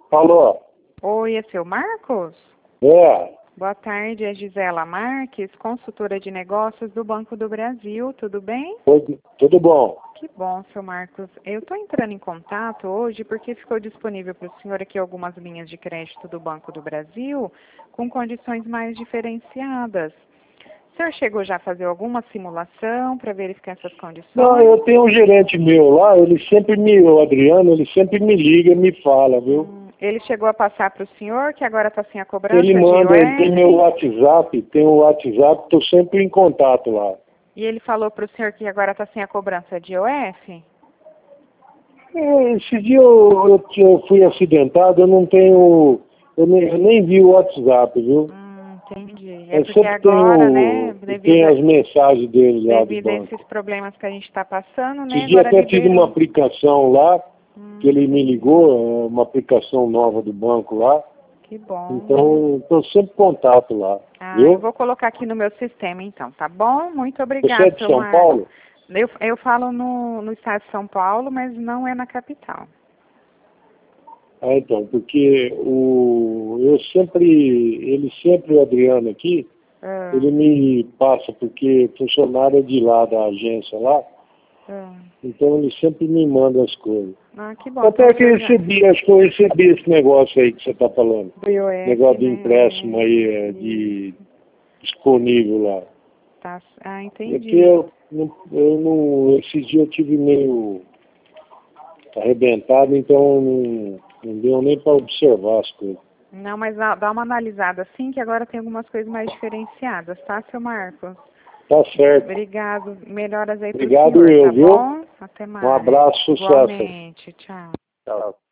Alô? Oi, é seu Marcos? É, Boa tarde, é Gisela Marques, consultora de negócios do Banco do Brasil, tudo bem? tudo bom. Que bom, seu Marcos. Eu estou entrando em contato hoje porque ficou disponível para o senhor aqui algumas linhas de crédito do Banco do Brasil com condições mais diferenciadas. O senhor chegou já a fazer alguma simulação para verificar essas condições? Não, eu tenho um gerente meu lá, o Adriano, ele sempre me liga e me fala, viu? Ele chegou a passar para o senhor que agora está sem a cobrança Ele de manda, ele tem IOF? meu WhatsApp, estou sempre em contato lá. E ele falou para o senhor que agora está sem a cobrança de IOF? Esse dia eu fui acidentado, eu nem vi o WhatsApp, viu? Entendi. É Eu porque sempre agora, né, tem as mensagens dele lá do devido a banco. esses problemas que a gente está passando, né, Esse dia agora até tive uma liberou. aplicação lá, que ele me ligou, uma aplicação nova do banco lá. Que bom. Então, estou sempre em contato lá, Eu viu? vou colocar aqui no meu sistema, então, tá bom? Muito Você é obrigada, de seu São Marcos. Paulo? Eu falo no estado de São Paulo, mas não é na capital. Ah, então, porque o Adriano aqui, Ah, ele me passa, porque funcionário é de lá, da agência lá, ah. então ele sempre me manda as coisas. Que bom. Até Então, o que eu senhor já... acho que eu recebi esse negócio aí que você está falando. Do IOF, Negócio de né? empréstimo aí, de disponível lá. Tá. É que Entendi. esses dias eu tive meio arrebentado, então não deu nem para observar as coisas. Não, mas dá uma analisada assim, que agora tem algumas coisas mais diferenciadas, tá, seu Marcos? Tá certo. Obrigado. Melhoras aí pro Obrigado senhor, eu, tá viu? bom? Até mais. Um abraço, sucesso. Igualmente. Tchau. Tchau.